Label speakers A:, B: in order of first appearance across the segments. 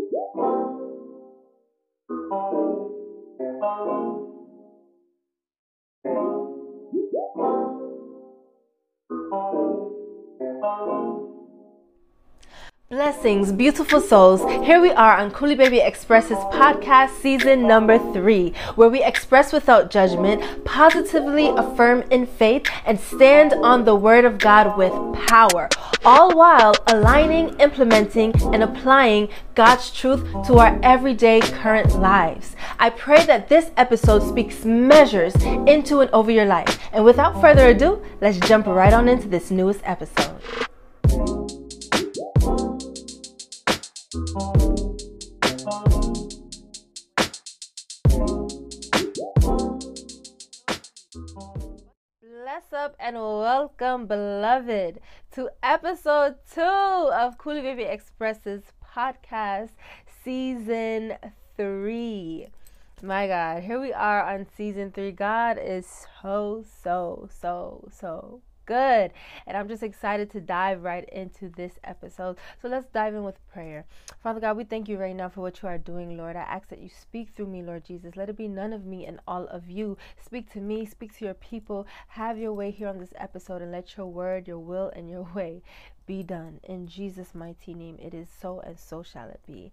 A: Blessings, beautiful souls. Here we are on Coolie Baby Express's podcast season number 3, where we express without judgment, positively affirm in faith, and stand on the word of God with power, all while aligning, implementing, and applying God's truth to our everyday current lives. I pray that this episode speaks measures into and over your life. And without further ado, let's jump right on into this newest episode. Bless up and welcome, beloved, to episode 2 of Coolie Baby Express's podcast, season 3. My God, here we are on season 3. God is so good, and I'm just excited to dive right into this episode. So let's dive in with prayer. Father God, we thank you right now for what you are doing, Lord. I ask that you speak through me, Lord Jesus. Let it be none of me and all of you. Speak to me, speak to your people. Have your way here on this episode, and let your word, your will, and your way be done. In Jesus' mighty name, it is so, and so shall it be.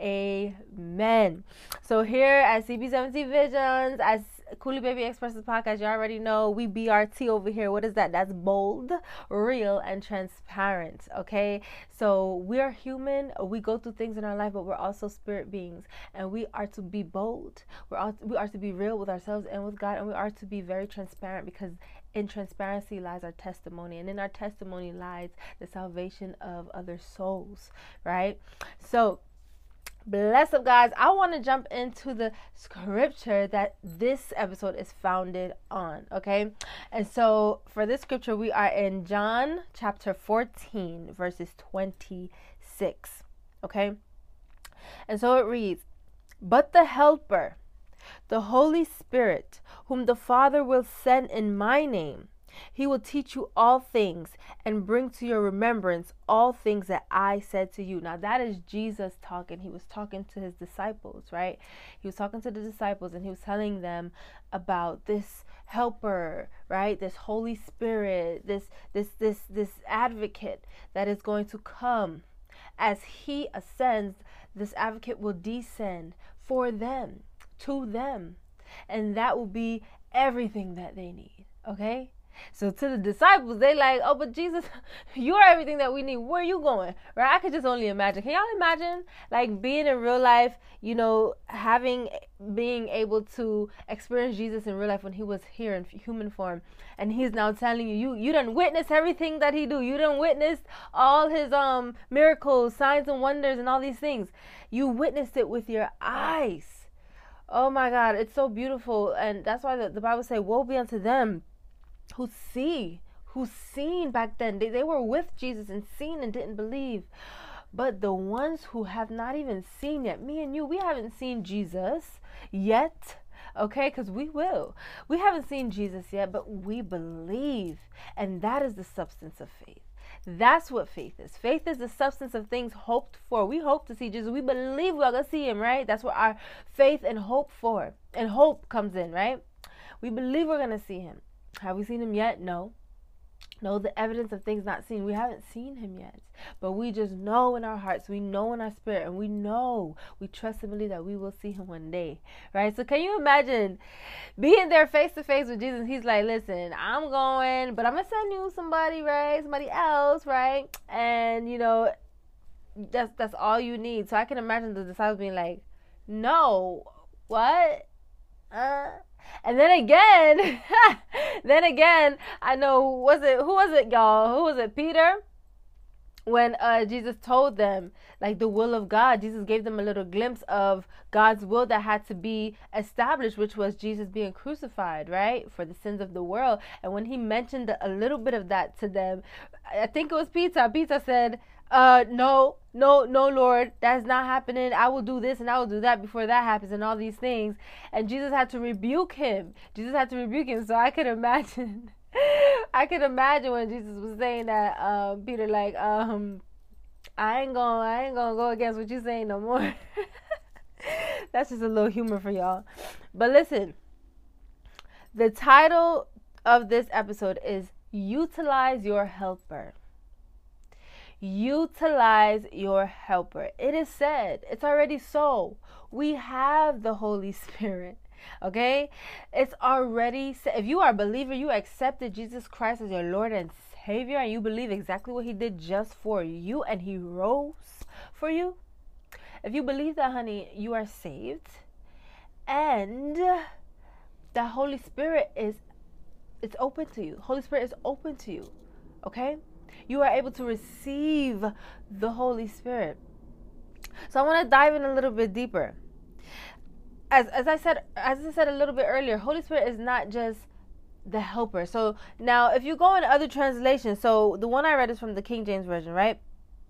A: Amen. So here at CB17 Visions, as Coolie Baby Express's podcast, you already know we BRT over here. What is that? That's bold, real, and transparent. Okay, so we are human. We go through things in our life, but we're also spirit beings, and we are to be bold. We are to be real with ourselves and with God, and we are to be very transparent, because in transparency lies our testimony, and in our testimony lies the salvation of other souls, right? So bless up, guys. I want to jump into the scripture that this episode is founded on, okay? And so for this scripture, we are in John chapter 14, verses 26, okay? And so it reads, "But the Helper, the Holy Spirit, whom the Father will send in my name, he will teach you all things and bring to your remembrance all things that I said to you." Now that is Jesus talking. He was talking to his disciples, right? He was talking to the disciples, and he was telling them about this helper, right? This Holy Spirit, this advocate that is going to come. As he ascends, this advocate will descend for them, to them, and that will be everything that they need. Okay, so to the disciples, they like, "Oh, but Jesus, you are everything that we need. Where are you going?" Right? I could just only imagine. Can y'all imagine, like, being in real life, you know, being able to experience Jesus in real life when he was here in human form, and he's now telling you done witness everything that he do. You done witnessed all his miracles, signs and wonders, and all these things. You witnessed it with your eyes. Oh my God, it's so beautiful. And that's why the Bible says, "Woe be unto them who's seen back then." They were with Jesus and seen and didn't believe. But the ones who have not even seen yet, me and you, we haven't seen Jesus yet. Okay, because we will. We haven't seen Jesus yet, but we believe. And that is the substance of faith. That's what faith is. Faith is the substance of things hoped for. We hope to see Jesus. We believe we're going to see him, right? That's what our faith and hope for. And hope comes in, right? We believe we're going to see him. Have we seen him yet? No. No, the evidence of things not seen. We haven't seen him yet. But we just know in our hearts, we know in our spirit, and we know, we trust and believe that we will see him one day, right? So can you imagine being there face to face with Jesus? He's like, "Listen, I'm going, but I'm going to send you somebody, right? Somebody else, right? And, you know, that's all you need." So I can imagine the disciples being like, "No, what? And then again, I know, who was it, y'all? Who was it? Peter? When Jesus told them, like, the will of God, Jesus gave them a little glimpse of God's will that had to be established, which was Jesus being crucified, right, for the sins of the world. And when he mentioned a little bit of that to them, I think it was Peter. Peter said, no, Lord, that's not happening. I will do this and I will do that before that happens, and all these things. And Jesus had to rebuke him. So I could imagine when Jesus was saying that, Peter, like, I ain't gonna go against what you saying no more. That's just a little humor for y'all. But listen, the title of this episode is Utilize Your Helper. Utilize your helper. It is said, it's already so. We have the Holy Spirit. Okay? It's already said. If you are a believer, you accepted Jesus Christ as your Lord and Savior, and you believe exactly what He did just for you, and He rose for you. If you believe that, honey, you are saved. And the Holy Spirit it's open to you. Holy Spirit is open to you. Okay? You are able to receive the Holy Spirit. So I want to dive in a little bit deeper. As I said a little bit earlier, Holy Spirit is not just the helper. So now if you go in other translations, so the one I read is from the King James Version, right?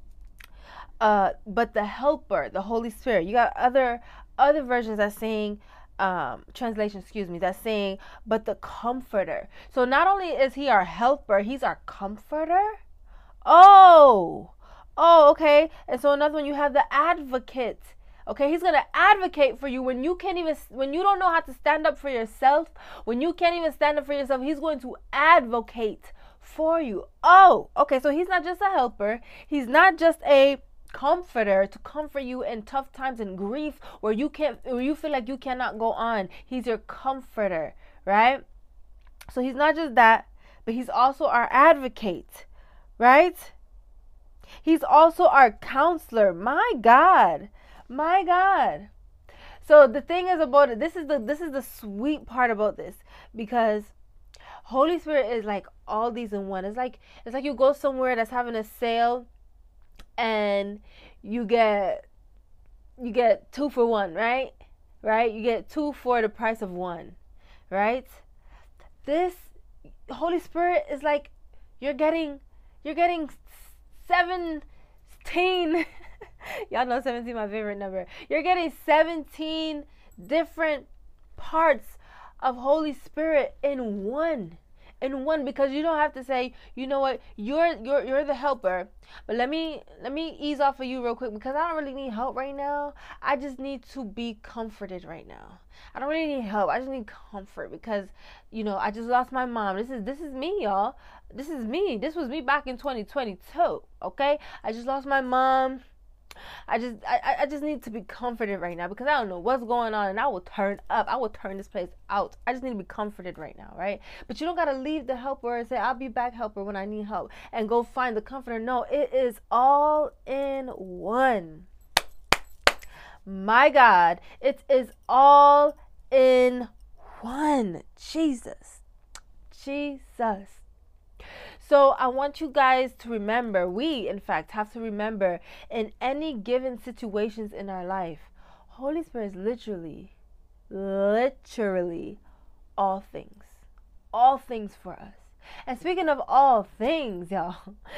A: But the helper, the Holy Spirit, you got other versions that's saying translation, that's saying, but the comforter. So not only is He our helper, He's our comforter. Oh, okay. And so another one, you have the advocate. Okay, He's gonna advocate for you when you don't know how to stand up for yourself, when you can't even stand up for yourself. He's going to advocate for you. Oh, okay. So He's not just a helper. He's not just a comforter to comfort you in tough times and grief where you feel like you cannot go on. He's your comforter, right? So He's not just that, but He's also our advocate. Right? He's also our counselor. My God. So the thing is about it, this is the sweet part about this, because Holy Spirit is like all these in one. It's like you go somewhere that's having a sale and you get 2 for 1, right? Right? You get 2 for the price of 1, right? This Holy Spirit is like you're getting 17. Y'all know 17 my favorite number. You're getting 17 different parts of Holy Spirit in one, because you don't have to say, you know what, you're the helper, but let me ease off of you real quick, because I don't really need help right now. I just need to be comforted right now. I don't really need help. I just need comfort, because I just lost my mom. This is me, y'all. This is me. This was me back in 2022. Okay, I just lost my mom. I just need to be comforted right now, because I don't know what's going on, and I will turn up. I will turn this place out. I just need to be comforted right now, right? But you don't gotta leave the helper and say, I'll be back, helper, when I need help, and go find the comforter. No, it is all in one. My God, it is all in one. Jesus. So I want you guys to remember, we in fact have to remember, in any given situations in our life, Holy Spirit is literally all things for us. And speaking of all things, y'all,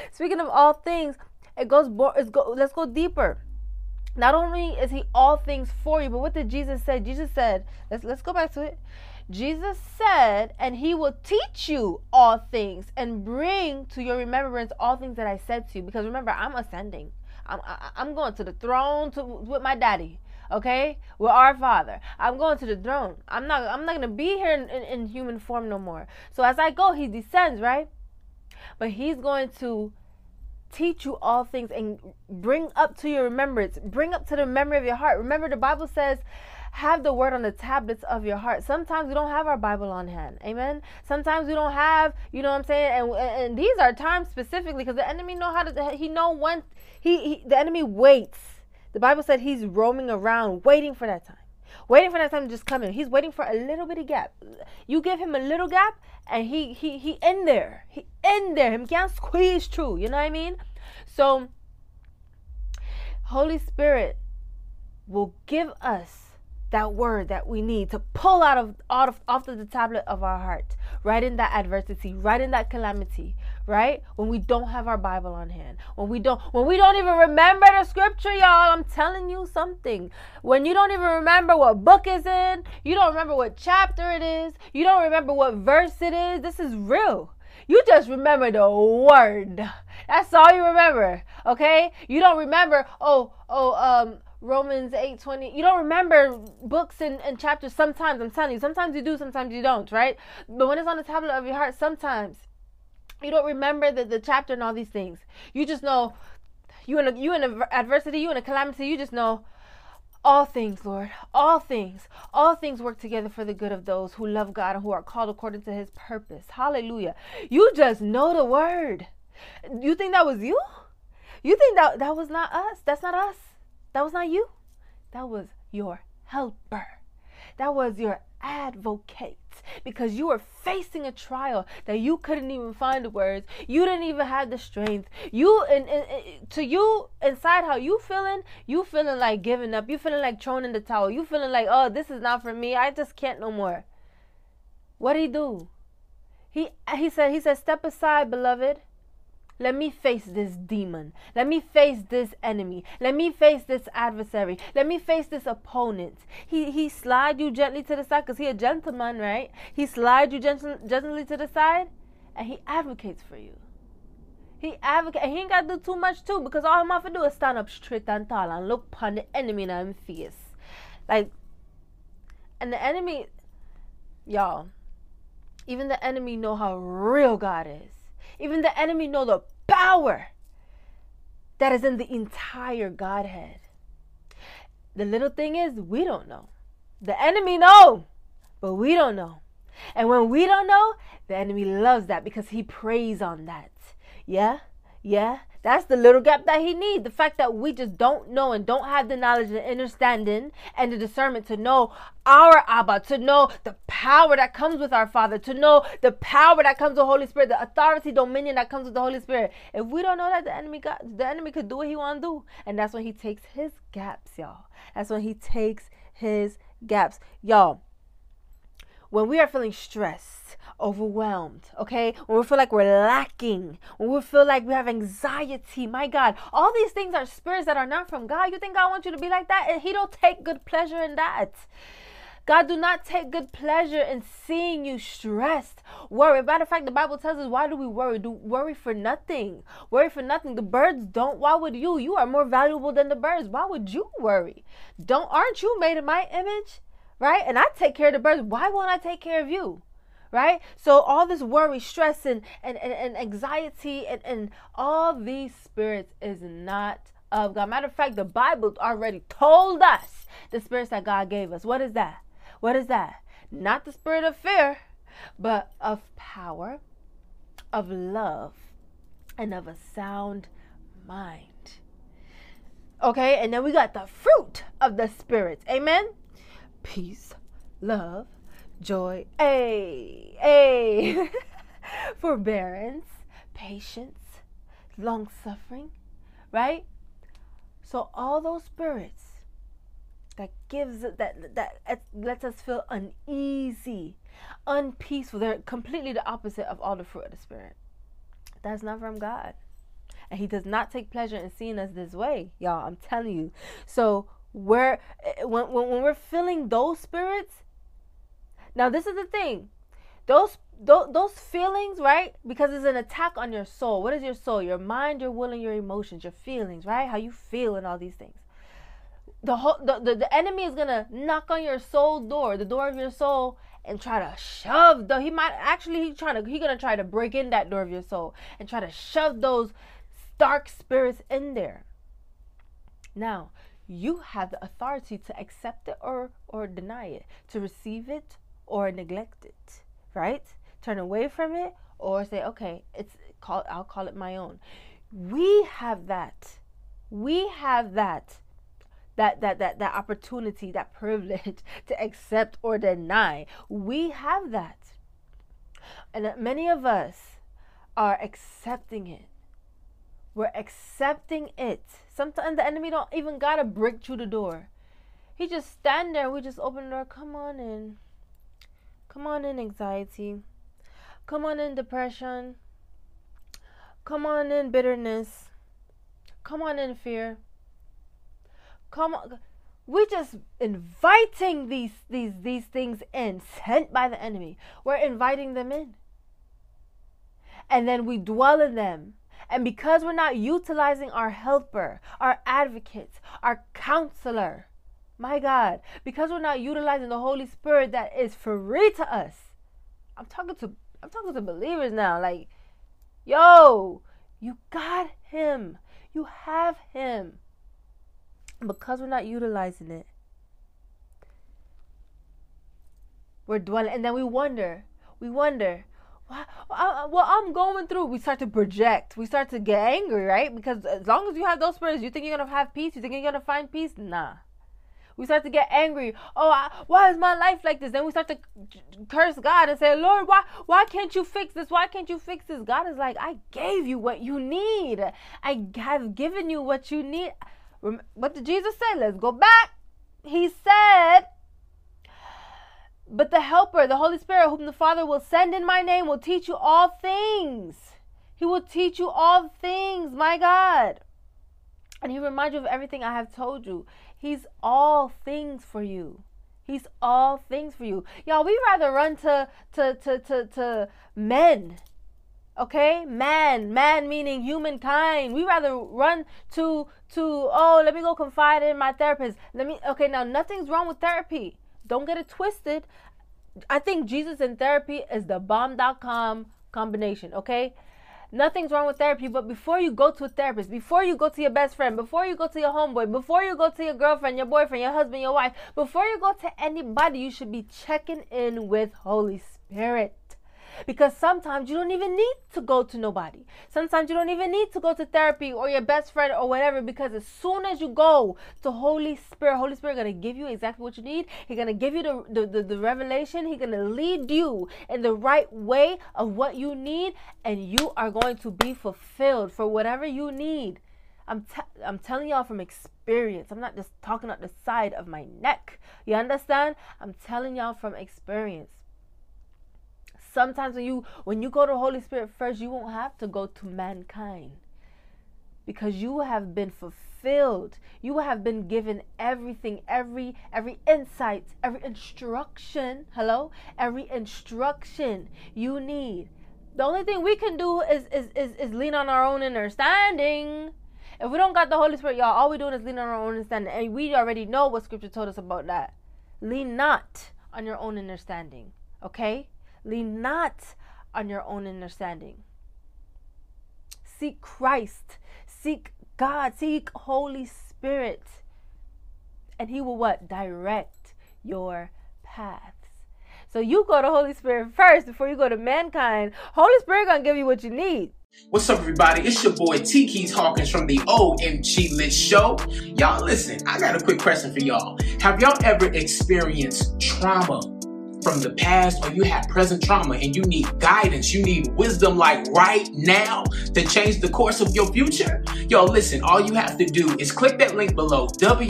A: let's go deeper. Not only is He all things for you, but what did Jesus say? Jesus said, let's go back to it. Jesus said, and He will teach you all things and bring to your remembrance all things that I said to you. Because remember, I'm ascending. I'm going to the throne with my daddy. Okay, with our Father. I'm going to the throne. I'm not gonna be here in human form no more. So as I go, He descends, right? But He's going to teach you all things and bring up to your remembrance, bring up to the memory of your heart. Remember, the Bible says, have the word on the tablets of your heart. Sometimes we don't have our Bible on hand. Amen. Sometimes we don't have, you know what I'm saying? And these are times specifically because the enemy the enemy waits. The Bible said he's roaming around waiting for that time. Waiting for that time to just come in. He's waiting for a little bitty gap. You give him a little gap and he in there. He in there. He can't squeeze through. You know what I mean? So Holy Spirit will give us that word that we need to pull out of off the tablet of our heart, right in that adversity, right in that calamity, right? When we don't have our Bible on hand, when we don't even remember the scripture, y'all. I'm telling you something. When you don't even remember what book is in, you don't remember what chapter it is, you don't remember what verse it is. This is real. You just remember the word. That's all you remember. Okay? You don't remember, Romans 8:20. You don't remember books and chapters sometimes. I'm telling you. Sometimes you do, sometimes you don't, right? But when it's on the tablet of your heart, sometimes you don't remember the chapter and all these things. You just know you in adversity, you in a calamity, you just know all things, Lord, all things work together for the good of those who love God and who are called according to his purpose. Hallelujah. You just know the word. You think that was you? You think that was not us? That's not us. That was not you. That was your helper. That was your advocate, because you were facing a trial that you couldn't even find the words. You didn't even have the strength. You to you inside, how you feeling? You feeling like giving up. You feeling like throwing in the towel. You feeling like, oh, this is not for me. I just can't no more. What did he do? He said, step aside, beloved. Let me face this demon. Let me face this enemy. Let me face this adversary. Let me face this opponent. He slide you gently to the side, because he a gentleman, right? He slide you gently to the side, and he advocates for you. He advocates, and he ain't got to do too much too, because all I'm have to do is stand up straight and tall and look upon the enemy in his face. Like, and the enemy, y'all, even the enemy know how real God is. Even the enemy know the power that is in the entire Godhead. The little thing is, we don't know. The enemy know, but we don't know. And when we don't know, the enemy loves that, because he preys on that. Yeah. That's the little gap that he needs. The fact that we just don't know and don't have the knowledge and understanding and the discernment to know our Abba, to know the power that comes with our Father, to know the power that comes with the Holy Spirit, the authority, dominion that comes with the Holy Spirit. If we don't know that, the enemy could do what he want to do. And that's when he takes his gaps, y'all. That's when he takes his gaps. Y'all, when we are feeling stressed, overwhelmed, okay, when we feel like we're lacking, when we feel like we have anxiety, my God, all these things are spirits that are not from God. You think God wants you to be like that? And he don't take good pleasure in that. God do not take good pleasure in seeing you stressed, worried. Matter of fact, the Bible tells us, why do we worry? Do worry for nothing. Worry for nothing. The birds don't. Why would you? You are more valuable than the birds. Why would you worry? Aren't you made in my image? Right? And I take care of the birds. Why won't I take care of you? Right? So all this worry, stress, and anxiety, and all these spirits is not of God. Matter of fact, the Bible already told us the spirits that God gave us. What is that? What is that? Not the spirit of fear, but of power, of love, and of a sound mind. Okay? And then we got the fruit of the spirits. Amen? Peace, love, joy, forbearance, patience, long suffering, right? So all those spirits that gives that lets us feel uneasy, unpeaceful, they're completely the opposite of all the fruit of the Spirit. That's not from God, and he does not take pleasure in seeing us this way, y'all. I'm telling you. So when we're feeling those spirits, now this is the thing, those feelings, right? Because it's an attack on your soul. What is your soul? Your mind, your will, and your emotions, your feelings, right? How you feel and all these things. The enemy is gonna knock on your soul door, the door of your soul, and try to shove. Though he's gonna try to break in that door of your soul and try to shove those dark spirits in there. Now, you have the authority to accept it or deny it, to receive it or neglect it, right? Turn away from it or say, okay, I'll call it my own. We have that. We have that opportunity, that privilege to accept or deny. We have that. And many of us are accepting it. We're accepting it. Sometimes the enemy don't even gotta break through the door. He just stand there and we just open the door. Come on in. Come on in, anxiety. Come on in, depression. Come on in, bitterness. Come on in, fear. Come on. We're just inviting these things in, sent by the enemy. We're inviting them in. and then we dwell in them. And because we're not utilizing our helper, our advocate, our counselor, my God, because we're not utilizing the Holy Spirit that is free to us. I'm talking to believers now. Like, yo, you got him. You have him. Because we're not utilizing it, we're dwelling, and then we wonder, well, I'm going through. We start to project. We start to get angry, right? Because as long as you have those spirits, you think you're going to have peace? You think you're going to find peace? Nah. We start to get angry. Oh, why is my life like this? Then we start to curse God and say, Lord, why can't you fix this? Why can't you fix this? God is like, I gave you what you need. I have given you what you need. What did Jesus say? Let's go back. He said, but the helper, the Holy Spirit, whom the Father will send in my name, will teach you all things. He will teach you all things, my God. And he reminds you of everything I have told you. He's all things for you. He's all things for you. Y'all, we rather run to men. Okay? Man meaning humankind. We rather run to let me go confide in my therapist. Okay, now nothing's wrong with therapy. Don't get it twisted. I think Jesus and therapy is the bomb.com combination, okay? Nothing's wrong with therapy, but before you go to a therapist, before you go to your best friend, before you go to your homeboy, before you go to your girlfriend, your boyfriend, your husband, your wife, before you go to anybody, you should be checking in with Holy Spirit. Because sometimes you don't even need to go to nobody. Sometimes you don't even need to go to therapy or your best friend or whatever, because as soon as you go to Holy Spirit going to give you exactly what you need. He's going to give you the revelation. He's going to lead you in the right way of what you need, and you are going to be fulfilled for whatever you need. I'm telling y'all from experience. I'm not just talking out the side of my neck. You understand? I'm telling y'all from experience. Sometimes when you go to Holy Spirit first, you won't have to go to mankind, because you have been fulfilled. You have been given everything, every insight, every instruction. Hello, every instruction you need. The only thing we can do is lean on our own understanding. If we don't got the Holy Spirit, y'all, all we doing is lean on our own understanding, and we already know what Scripture told us about that. Lean not on your own understanding. Okay. Lean not on your own understanding. Seek Christ. Seek God. Seek Holy Spirit. And he will what? Direct your paths. So you go to Holy Spirit first before you go to mankind. Holy Spirit gonna give you what you need.
B: What's up, everybody? It's your boy T Keys Hawkins from the OMG Lit Show. Y'all listen, I got a quick question for y'all. Have y'all ever experienced trauma from the past, or you have present trauma and you need guidance, you need wisdom like right now to change the course of your future? Yo, listen, all you have to do is click that link below,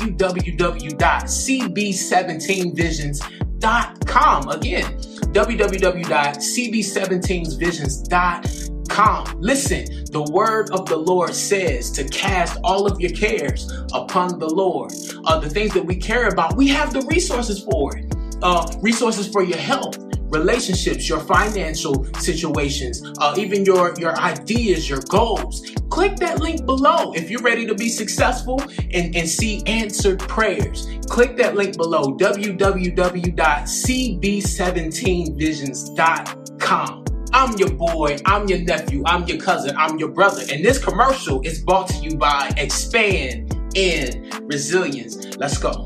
B: www.cb17visions.com. Again, www.cb17visions.com. Listen, the word of the Lord says to cast all of your cares upon the Lord. The things that we care about, we have the resources for it. Resources for your health, relationships, your financial situations, even your ideas, your goals. Click that link below if you're ready to be successful and see answered prayers. Click that link below, www.cb17visions.com. I'm your boy, I'm your nephew, I'm your cousin, I'm your brother. And this commercial is brought to you by Expand in Resilience. Let's go.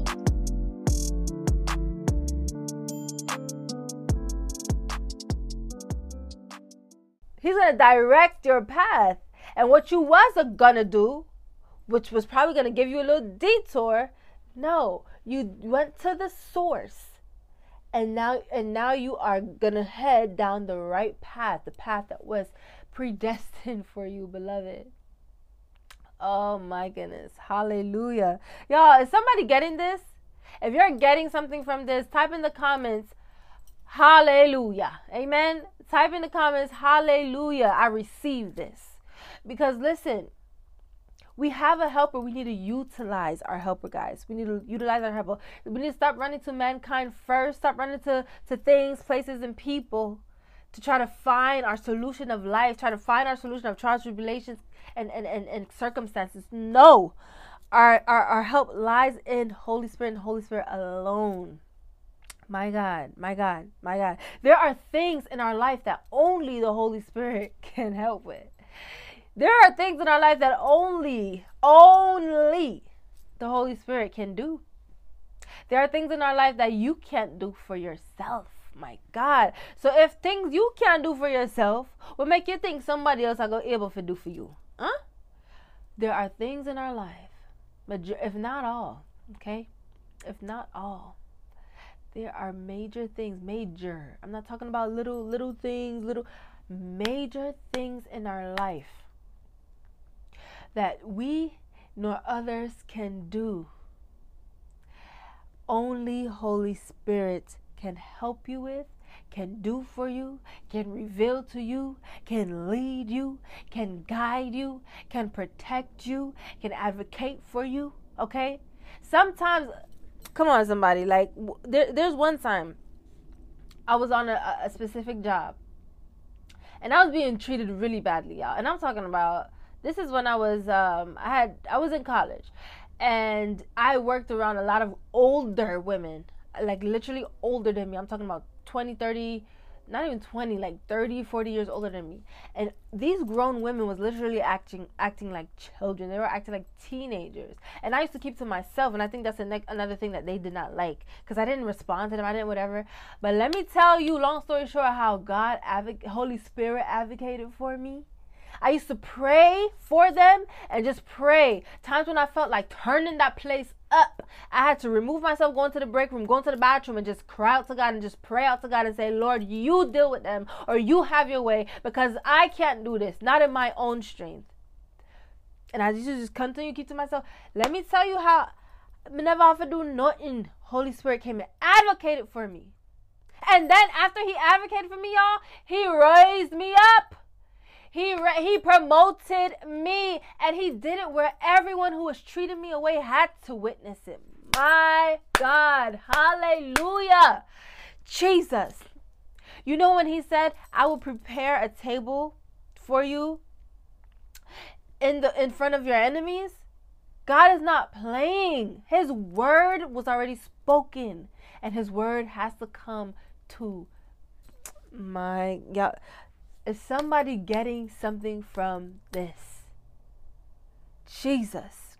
A: He's going to direct your path. And what you was going to do, which was probably going to give you a little detour, no, you went to the source. And now you are going to head down the right path, the path that was predestined for you, beloved. Oh my goodness. Hallelujah. Y'all, is somebody getting this? If you're getting something from this, type in the comments, hallelujah. Amen. Type in the comments, hallelujah, I receive this. Because listen, we have a helper. We need to utilize our helper, guys. We need to utilize our helper. We need to stop running to mankind first. Stop running to things, places, and people to try to find our solution of life, try to find our solution of trials, tribulations, and circumstances. No. Our help lies in Holy Spirit and Holy Spirit alone. My God, my God, my God. There are things in our life that only the Holy Spirit can help with. There are things in our life that only the Holy Spirit can do. There are things in our life that you can't do for yourself. My God. So if things you can't do for yourself will make you think somebody else are able to do for you. Huh? There are things in our life, but if not all, okay? If not all, there are major things, major. I'm not talking about little things, major things in our life that we nor others can do. Only Holy Spirit can help you with, can do for you, can reveal to you, can lead you, can guide you, can protect you, can advocate for you, okay? Sometimes, come on somebody, like there's one time I was on a specific job and I was being treated really badly, y'all. And I'm talking about, this is when I was I was in college, and I worked around a lot of older women, like literally older than me. I'm talking about 20, 30, not even 20, like 30, 40 years older than me. And these grown women was literally acting like children. They were acting like teenagers. And I used to keep to myself, and I think that's another thing that they did not like, because I didn't respond to them. I didn't whatever. But let me tell you, long story short, how Holy Spirit advocated for me. I used to pray for them and just pray. Times when I felt like turning that place up, I had to remove myself, going to the break room, going to the bathroom, and just cry out to God and just pray out to God and say, Lord, you deal with them, or you have your way, because I can't do this, not in my own strength. And I used to just continue to keep to myself. Let me tell you how I never have to do nothing. Holy Spirit came and advocated for me. And then after he advocated for me, y'all, he raised me up. He promoted me, and he did it where everyone who was treating me away had to witness it. My God, hallelujah, Jesus. You know when he said, I will prepare a table for you in front of your enemies? God is not playing. His word was already spoken, and his word has to come to my God. Is somebody getting something from this? Jesus.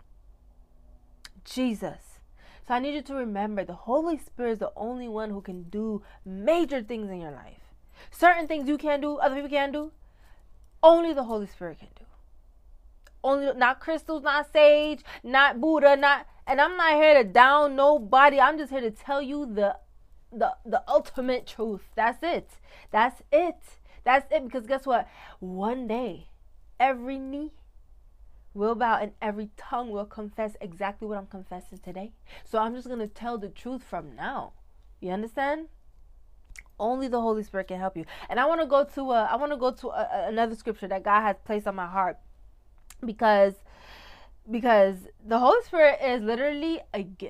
A: So I need you to remember, the Holy Spirit is the only one who can do major things in your life. Certain things you can't do, other people can't do. Only the Holy Spirit can do. Only, not crystals, not sage, not Buddha, and I'm not here to down nobody. I'm just here to tell you the ultimate truth. That's it. That's it, because guess what? One day, every knee will bow and every tongue will confess exactly what I'm confessing today. So I'm just going to tell the truth from now. You understand? Only the Holy Spirit can help you. And I want to go to another scripture that God has placed on my heart, because the Holy Spirit is literally a gift.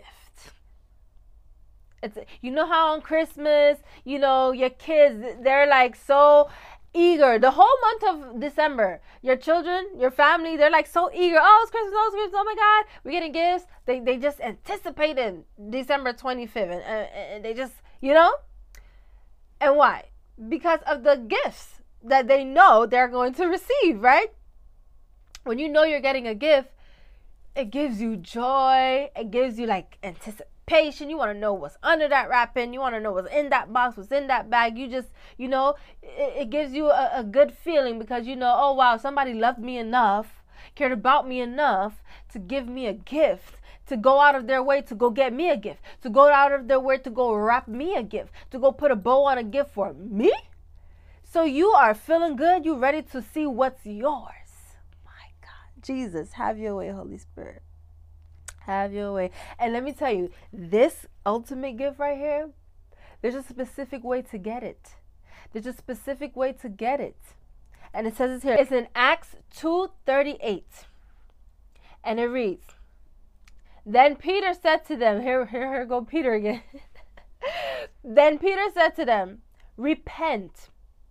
A: It's, you know how on Christmas, you know, your kids, they're like so eager. The whole month of December, your children, your family, they're like so eager. Oh, it's Christmas, oh my God, we're getting gifts. They just anticipated December 25th, and they just, you know. And why? Because of the gifts that they know they're going to receive, right? When you know you're getting a gift, it gives you joy. It gives you like anticipation. You want to know what's under that wrapping. You want to know what's in that box, what's in that bag. You just, you know, it gives you a good feeling, because you know, oh wow, somebody loved me enough, cared about me enough to give me a gift, to go out of their way to go get me a gift, to go out of their way to go wrap me a gift, to go put a bow on a gift for me. So you are feeling good. You ready to see what's yours. My God, Jesus, have your way, Holy Spirit. Have your way. And let me tell you, this ultimate gift right here, there's a specific way to get it. There's a specific way to get it. And it says it here. It's in Acts 2:38. And it reads, then Peter said to them, here go Peter again. Then Peter said to them, repent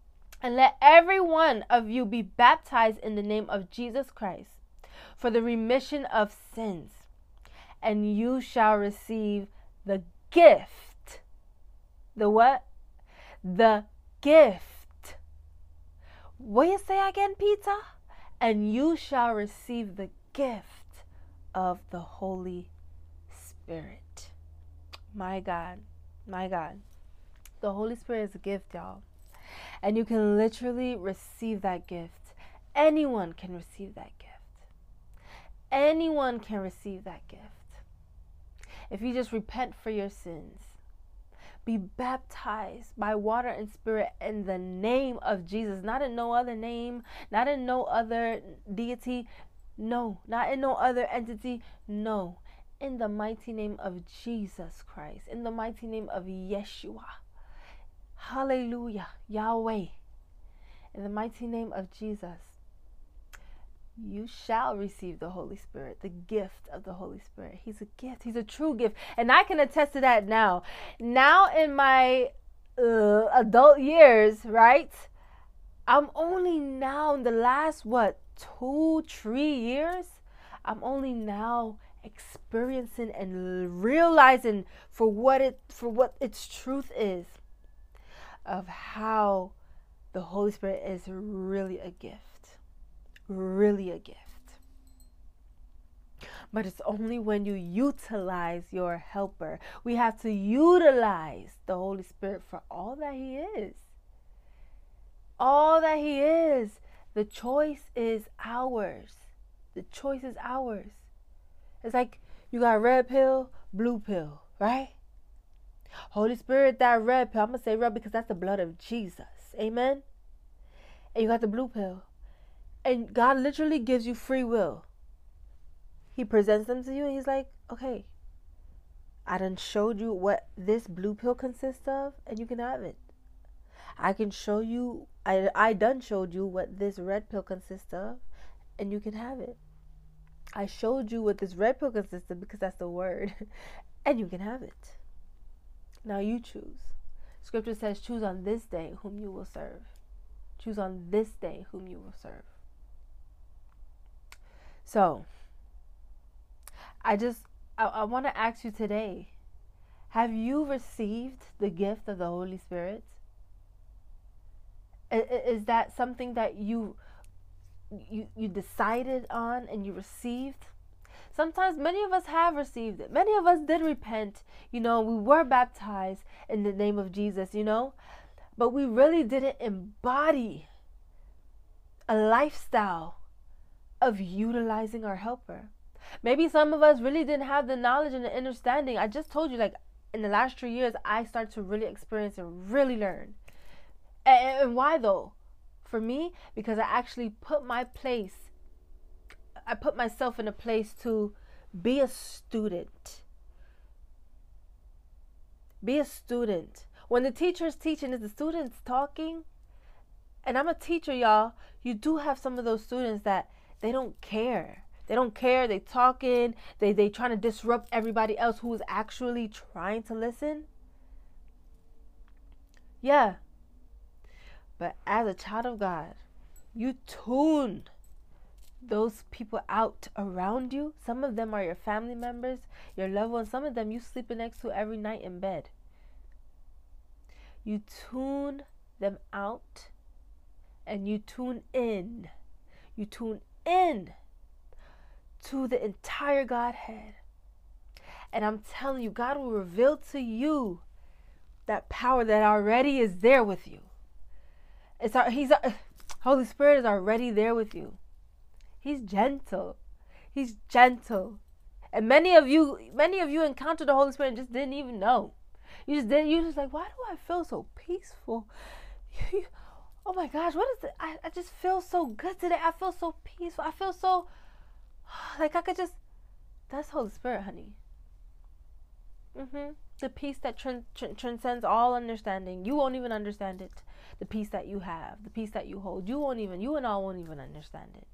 A: And let every one of you be baptized in the name of Jesus Christ for the remission of sins, and you shall receive the gift. The what? The gift. What you say again, Peter? And you shall receive the gift of the Holy Spirit. My God. My God. The Holy Spirit is a gift, y'all. And you can literally receive that gift. Anyone can receive that gift. Anyone can receive that gift. If you just repent for your sins, be baptized by water and spirit in the name of Jesus, not in no other name, not in no other deity, no, not in no other entity, no, in the mighty name of Jesus Christ, in the mighty name of Yeshua. Hallelujah, Yahweh. In the mighty name of Jesus, you shall receive the Holy Spirit, the gift of the Holy Spirit. He's a gift. He's a true gift. And I can attest to that now. Now in my adult years, right? I'm only now in the last, 2-3 years? I'm only now experiencing and realizing for what its truth is, of how the Holy Spirit is really a gift. Really a gift. But it's only when you utilize your helper. We have to utilize the Holy Spirit for all that He is. All that He is. The choice is ours. The choice is ours. It's like you got red pill, blue pill, right? Holy Spirit, that red pill. I'm going to say red because that's the blood of Jesus. Amen? And you got the blue pill. And God literally gives you free will. He presents them to you and He's like, okay, I done showed you what this blue pill consists of and you can have it. I can show you, I done showed you what this red pill consists of and you can have it. I showed you what this red pill consists of because that's the word and you can have it. Now you choose. Scripture says, choose on this day whom you will serve. Choose on this day whom you will serve. So, I want to ask you today, have you received the gift of the Holy Spirit? Is that something that you decided on and you received? Sometimes many of us have received it. Many of us did repent. We were baptized in the name of Jesus, but we really didn't embody a lifestyle of utilizing our helper. Maybe some of us really didn't have the knowledge and the understanding. I just told you, in the last 3 years, I started to really experience and really learn. And why though? For me, because I actually put myself in a place to be a student. Be a student. When the teacher's teaching, is the students talking? And I'm a teacher, y'all. You do have some of those students that they don't care. They don't care. They talking. They trying to disrupt everybody else who is actually trying to listen. Yeah. But as a child of God, you tune those people out around you. Some of them are your family members, your loved ones. Some of them you sleeping next to every night in bed. You tune them out and you tune in. You tune in to the entire Godhead. And I'm telling you, God will reveal to you that power that already is there with you. Holy Spirit is already there with you. He's gentle. He's gentle. And many of you encountered the Holy Spirit and just didn't even know. You just like, why do I feel so peaceful? Oh my gosh, what is it? I just feel so good today. I feel so peaceful. I feel so that's Holy Spirit, honey. The peace that transcends all understanding. You won't even understand it. The peace that you have, the peace that you hold, you and all won't even understand it.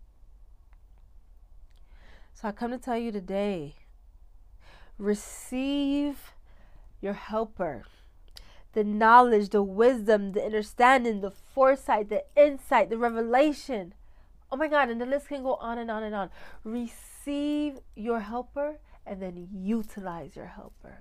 A: So I come to tell you today, receive your helper. the knowledge, the wisdom, the understanding, the foresight, the insight, the revelation. Oh my God, and the list can go on and on and on. Receive your helper and then utilize your helper.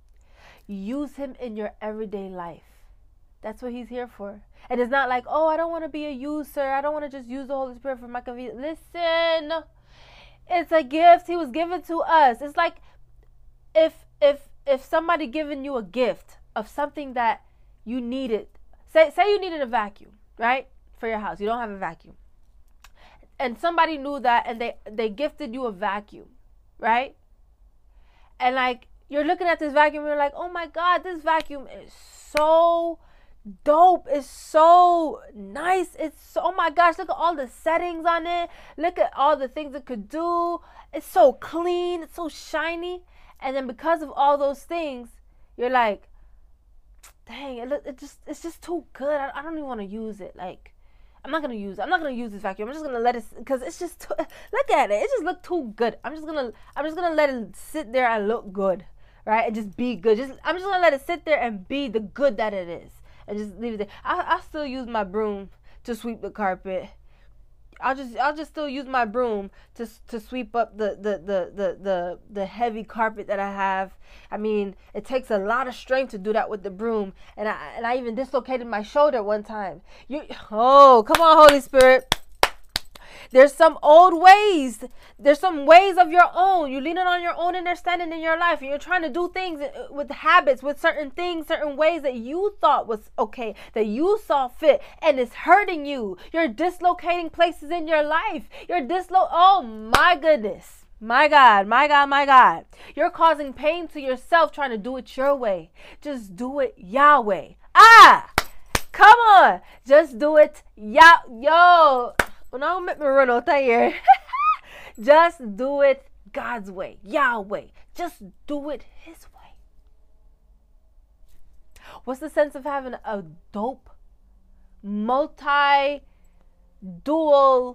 A: Use him in your everyday life. That's what he's here for. And it's not like, oh, I don't want to be a user. I don't want to just use the Holy Spirit for my convenience. Listen, it's a gift. He was given to us. It's like if somebody giving you a gift of something that you needed. Say you needed a vacuum, right? For your house. You don't have a vacuum. And somebody knew that and they gifted you a vacuum, right? And like you're looking at this vacuum and you're like, oh my God, this vacuum is so dope. It's so nice. It's so, oh my gosh, look at all the settings on it. Look at all the things it could do. It's so clean. It's so shiny. And then because of all those things, you're like, dang, it's just too good. I don't even want to use it. Like, I'm not gonna use this vacuum. I'm just gonna let it, because it's just too, look at it. It just looked too good. I'm just gonna let it sit there and look good, right? And just be good. I'm just gonna let it sit there and be the good that it is, and just leave it there. I still use my broom to sweep the carpet. I'll just still use my broom to sweep up the heavy carpet that I have. I mean, it takes a lot of strength to do that with the broom, and I even dislocated my shoulder one time. Oh, come on, Holy Spirit. There's some old ways. There's some ways of your own. You're leaning on your own understanding in your life, and you're trying to do things with habits, with certain things, certain ways that you thought was okay, that you saw fit, and it's hurting you. You're dislocating places in your life. Oh my goodness. My God, my God, my God. You're causing pain to yourself trying to do it your way. Just do it Yahweh. Come on. Just do it. Yo. No, make me run out of here. Just do it God's way, Yahweh. Just do it his way. What's the sense of having a dope, multi-dual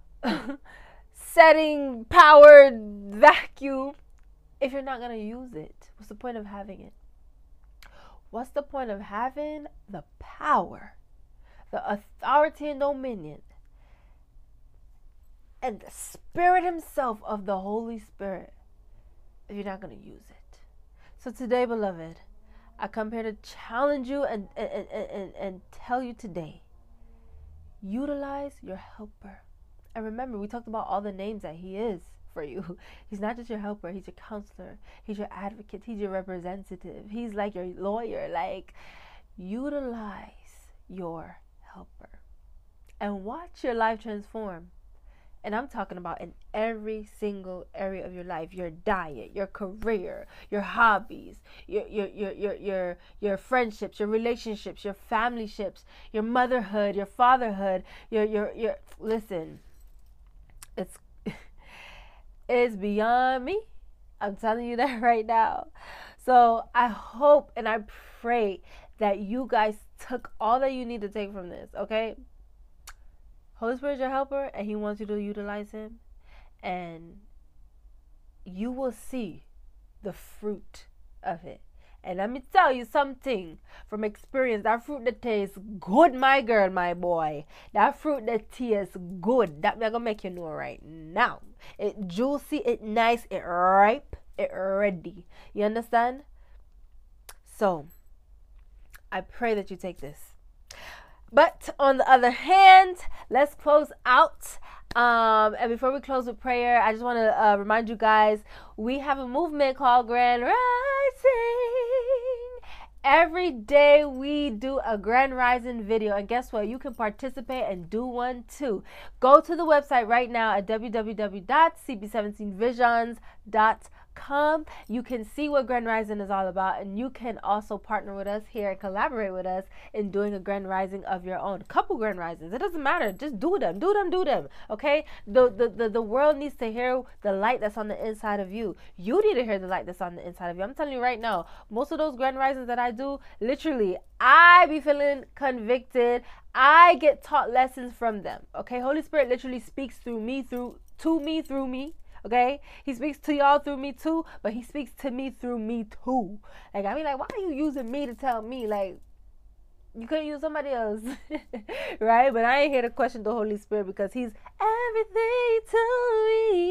A: setting powered vacuum if you're not going to use it? What's the point of having it? What's the point of having the power, the authority and dominion, and the Spirit himself of the Holy Spirit if you're not going to use it? So today, beloved, I come here to challenge you and tell you today, utilize your helper. And remember, we talked about all the names that he is for you. He's not just your helper. He's your counselor. He's your advocate. He's your representative. He's like your lawyer. Like, utilize your helper and watch your life transform. And I'm talking about in every single area of your life: your diet, your career, your hobbies, your friendships, your relationships, your family ships, your motherhood, your fatherhood, your listen, it's beyond me. I'm telling you that right now. So I hope and I pray that you guys took all that you need to take from this, okay? Holy Spirit is your helper, and he wants you to utilize him, and you will see the fruit of it. And let me tell you something from experience. That fruit that tastes good, my girl, my boy. That fruit that tastes good. That me gonna make you know right now. It juicy, it nice, it ripe, it ready. You understand? So, I pray that you take this. But on the other hand, let's close out. And before we close with prayer, I just want to remind you guys, we have a movement called Grand Rising. Every day we do a Grand Rising video. And guess what? You can participate and do one too. Go to the website right now at www.cb17visions.com. You can see what Grand Rising is all about, and you can also partner with us here and collaborate with us in doing a Grand Rising of your own. Couple Grand Risings, it doesn't matter, just do them, okay? The world needs to hear the light that's on the inside of you. You need to hear the light that's on the inside of you. I'm telling you right now, most of those Grand Risings that I do, literally, I be feeling convicted. I get taught lessons from them, okay? Holy Spirit literally speaks through me, through me. Okay? He speaks to y'all through me too, but he speaks to me through me too. Like, I mean, like, why are you using me to tell me? Like, you could use somebody else. Right? But I ain't here to question the Holy Spirit because he's everything to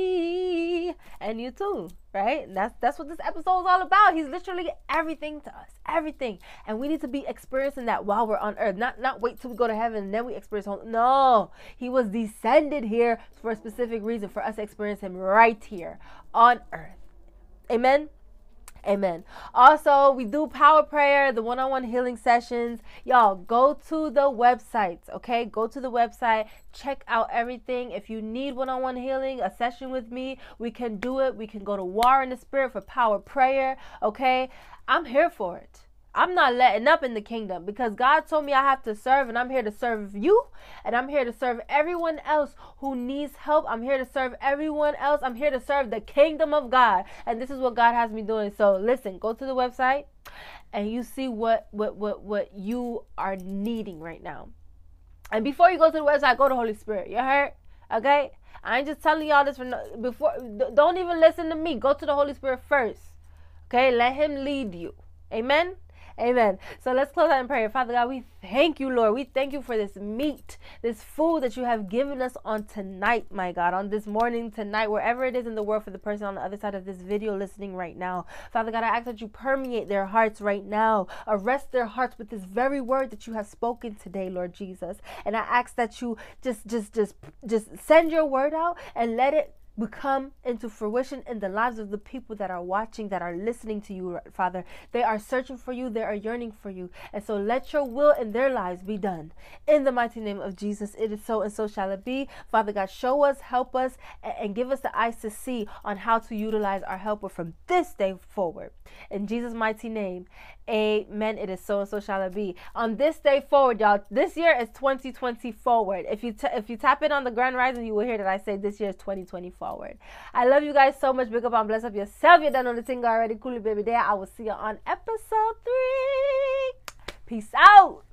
A: me. And you too. Right? And that's what this episode is all about. He's literally everything to us. Everything. And we need to be experiencing that while we're on earth. Not wait till we go to heaven and then we experience home. No. He was descended here for a specific reason, for us to experience him right here on earth. Amen. Amen. Also, we do power prayer, the one-on-one healing sessions. Y'all, go to the websites, okay? Go to the website. Check out everything. If you need one-on-one healing, a session with me, we can do it. We can go to War in the Spirit for power prayer, okay? I'm here for it. I'm not letting up in the kingdom because God told me I have to serve, and I'm here to serve you, and I'm here to serve everyone else who needs help. I'm here to serve everyone else. I'm here to serve the kingdom of God, and this is what God has me doing. So listen, go to the website and you see what you are needing right now. And before you go to the website, go to Holy Spirit. You heard? Okay? I ain't just telling y'all this before. Don't even listen to me. Go to the Holy Spirit first. Okay? Let him lead you. Amen? Amen. So let's close out in prayer. Father God, we thank you, Lord. We thank you for this meat, this food that you have given us on tonight, my God, on this morning, tonight, wherever it is in the world for the person on the other side of this video listening right now. Father God, I ask that you permeate their hearts right now. Arrest their hearts with this very word that you have spoken today, Lord Jesus. And I ask that you just send your word out and let it become into fruition in the lives of the people that are watching, that are listening to you, Father. They are searching for you. They are yearning for you. And so let your will in their lives be done. In the mighty name of Jesus, it is so and so shall it be. Father God, show us, help us, and give us the eyes to see on how to utilize our helper from this day forward. In Jesus' mighty name, amen. It is so and so shall it be. On this day forward, y'all, this year is 2020 forward. If you tap in on the Grand Rising, you will hear that I say this year is 2020 forward. I love you guys so much. Big up and bless up yourself. You're done on the thing already. Cool baby there. I will see you on episode 3. Peace out.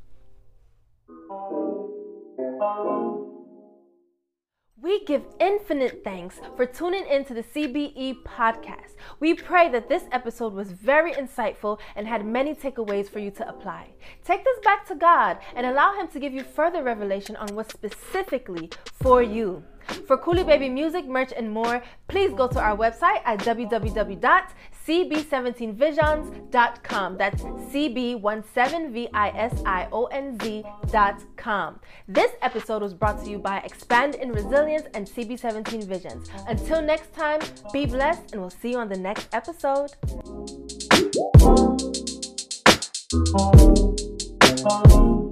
A: We give infinite thanks for tuning into the CBE podcast. We pray that this episode was very insightful and had many takeaways for you to apply. Take this back to God and allow him to give you further revelation on what's specifically for you. For Coolie Baby music, merch, and more, please go to our website at www.cb17visions.com. That's cb17visions.com. This episode was brought to you by Expand in Resilience and CB17 Visions. Until next time, be blessed, and we'll see you on the next episode.